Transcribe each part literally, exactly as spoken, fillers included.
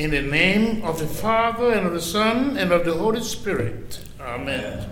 In the name of the Father, and of the Son, and of the Holy Spirit. Amen.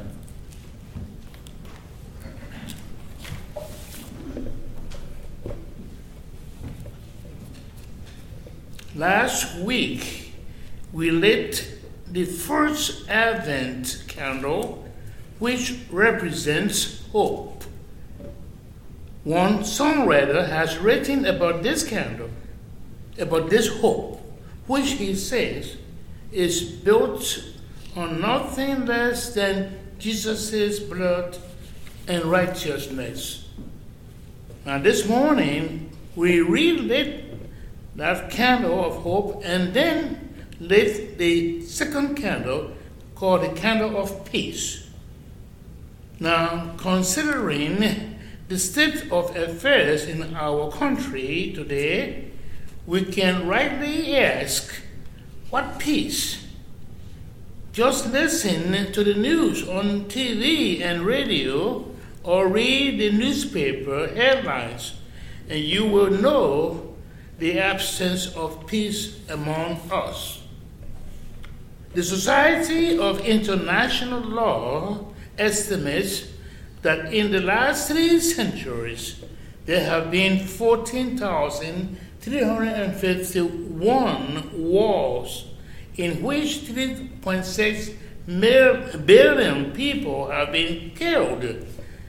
Last week, we lit the first Advent candle, which represents hope. One songwriter has written about this candle, about this hope, which he says is built on nothing less than Jesus' blood and righteousness. Now, this morning, we relit that candle of hope and then lit the second candle called the candle of peace. Now, considering the state of affairs in our country today, we can rightly ask, what peace? Just listen to the news on T V and radio or read the newspaper headlines, and you will know the absence of peace among us. The Society of International Law estimates that in the last three centuries, there have been fourteen thousand three hundred fifty-one wars in which three point six billion people have been killed.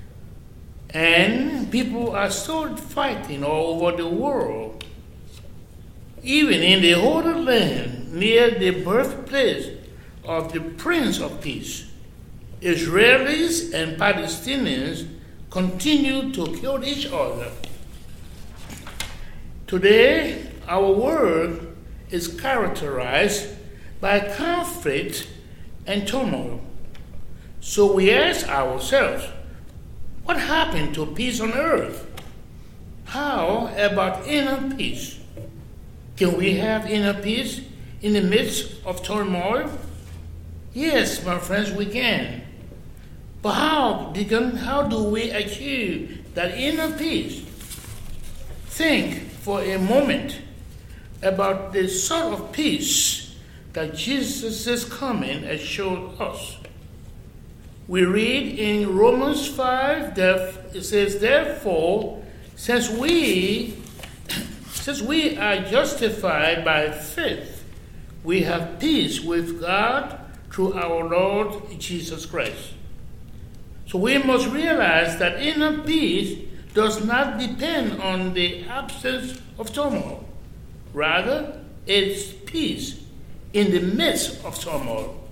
And people are still fighting all over the world. Even in the Holy Land, near the birthplace of the Prince of Peace, Israelis and Palestinians continue to kill each other. Today, our world is characterized by conflict and turmoil. So we ask ourselves, what happened to peace on earth? How about inner peace? Can we have inner peace in the midst of turmoil? Yes, my friends, we can. But how, Deacon, how do we achieve that inner peace? Think for a moment about the sort of peace that Jesus' coming has showed us. We read in Romans five, it says, therefore, since we, since we are justified by faith, we have peace with God through our Lord Jesus Christ. So we must realize that inner peace does not depend on the absence of turmoil. Rather, it's peace in the midst of turmoil.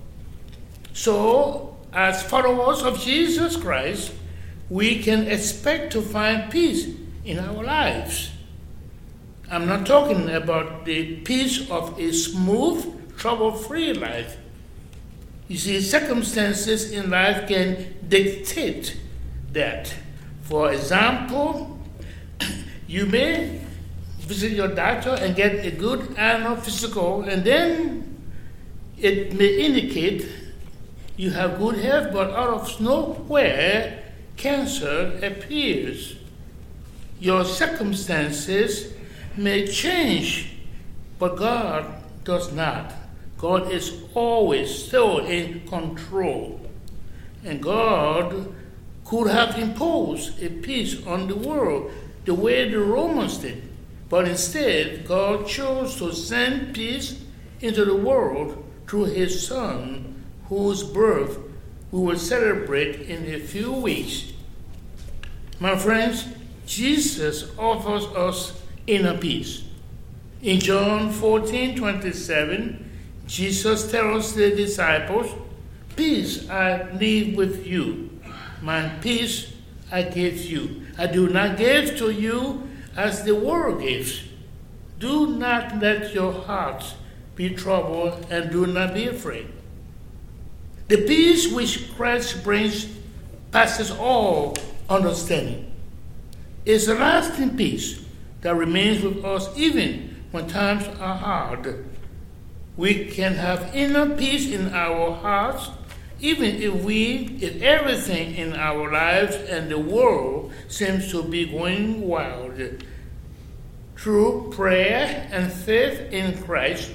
So, as followers of Jesus Christ, we can expect to find peace in our lives. I'm not talking about the peace of a smooth, trouble-free life. You see, circumstances in life can dictate that. For example, you may visit your doctor and get a good annual physical, and then it may indicate you have good health, but out of nowhere, cancer appears. Your circumstances may change, but God does not. God is always still in control. And God could have imposed a peace on the world the way the Romans did. But instead, God chose to send peace into the world through his Son, whose birth we will celebrate in a few weeks. My friends, Jesus offers us inner peace. In John fourteen twenty-seven, Jesus tells the disciples, peace I leave with you. My peace I give you. I do not give to you as the world gives. Do not let your hearts be troubled, and do not be afraid. The peace which Christ brings passes all understanding. It's a lasting peace that remains with us even when times are hard. We can have inner peace in our hearts even if we, if everything in our lives and the world seems to be going wild. Through prayer and faith in Christ,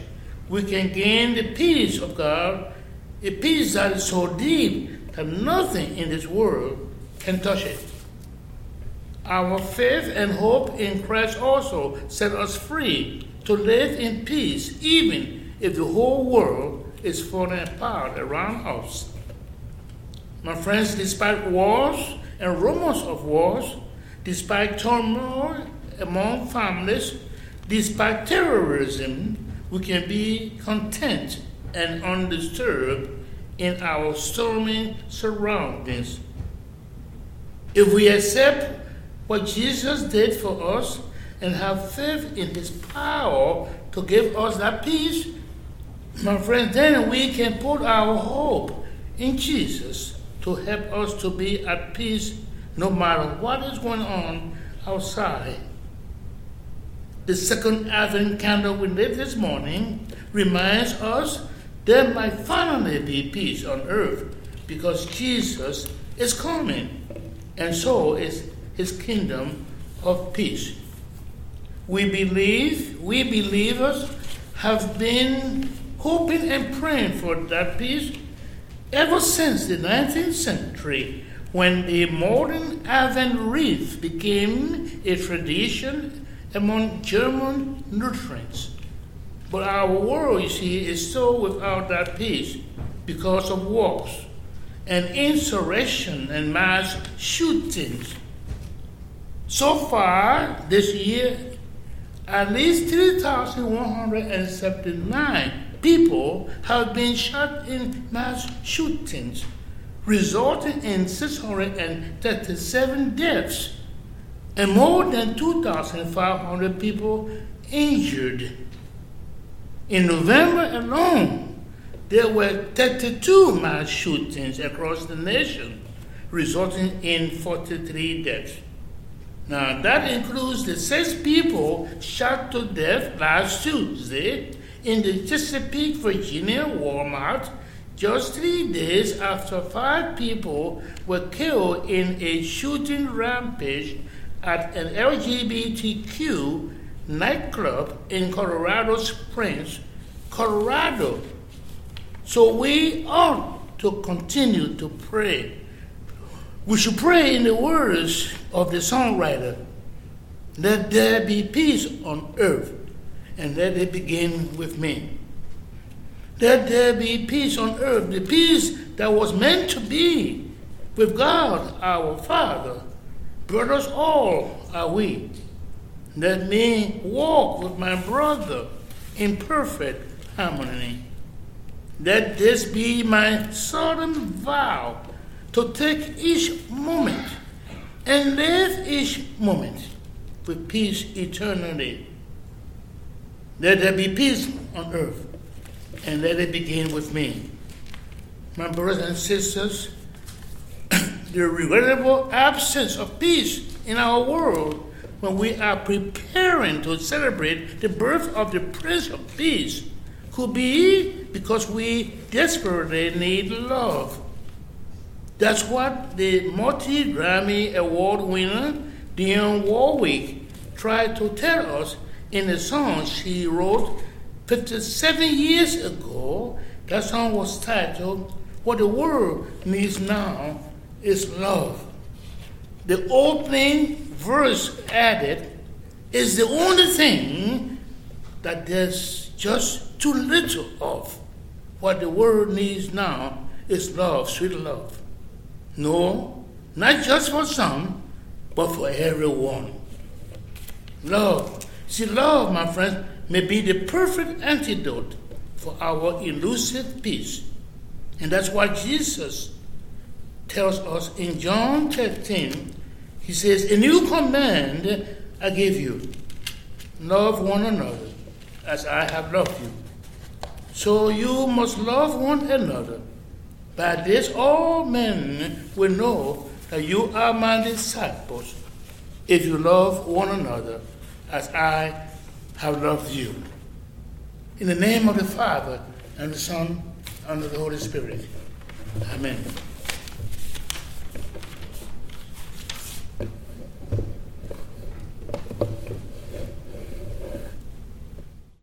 we can gain the peace of God, a peace that is so deep that nothing in this world can touch it. Our faith and hope in Christ also set us free to live in peace, even if the whole world is falling apart around us. My friends, despite wars and rumors of wars, despite turmoil among families, despite terrorism, we can be content and undisturbed in our stormy surroundings. If we accept what Jesus did for us and have faith in his power to give us that peace, my friends, then we can put our hope in Jesus to help us to be at peace no matter what is going on outside. The second Advent candle we lit this morning reminds us there might finally be peace on earth because Jesus is coming, and so is his kingdom of peace. We believe, we believers have been hoping and praying for that peace ever since the nineteenth century, when the modern Advent wreath became a tradition among German Lutherans. But our world, you see, is still without that peace because of wars and insurrection and mass shootings. So far this year, at least three thousand one hundred seventy-nine people have been shot in mass shootings, resulting in six hundred thirty-seven deaths and more than two thousand five hundred people injured. In November alone, there were thirty-two mass shootings across the nation, resulting in forty-three deaths. Now, that includes the six people shot to death last Tuesday in the Chesapeake, Virginia Walmart, just three days after five people were killed in a shooting rampage at an L G B T Q nightclub in Colorado Springs, Colorado. So we ought to continue to pray. We should pray in the words of the songwriter, let there be peace on earth, and let it begin with me. Let there be peace on earth, the peace that was meant to be with God our Father. Brothers all are we. Let me walk with my brother in perfect harmony. Let this be my solemn vow to take each moment and live each moment with peace eternally. Let there be peace on earth, and let it begin with me. My brothers and sisters, the regrettable absence of peace in our world when we are preparing to celebrate the birth of the Prince of Peace could be because we desperately need love. That's what the multi-Grammy Award winner Dionne Warwick tried to tell us in a song she wrote fifty-seven years ago. That song was titled, What the World Needs Now is Love. The opening verse added, is the only thing that there's just too little of. What the world needs now is love, sweet love. No, not just for some, but for everyone. Love. See, love, my friends, may be the perfect antidote for our elusive peace. And that's why Jesus tells us in John thirteen, he says, a new command I give you. Love one another as I have loved you. So you must love one another. By this all men will know that you are my disciples, if you love one another as I have loved you. In the name of the Father, and the Son, and of the Holy Spirit. Amen.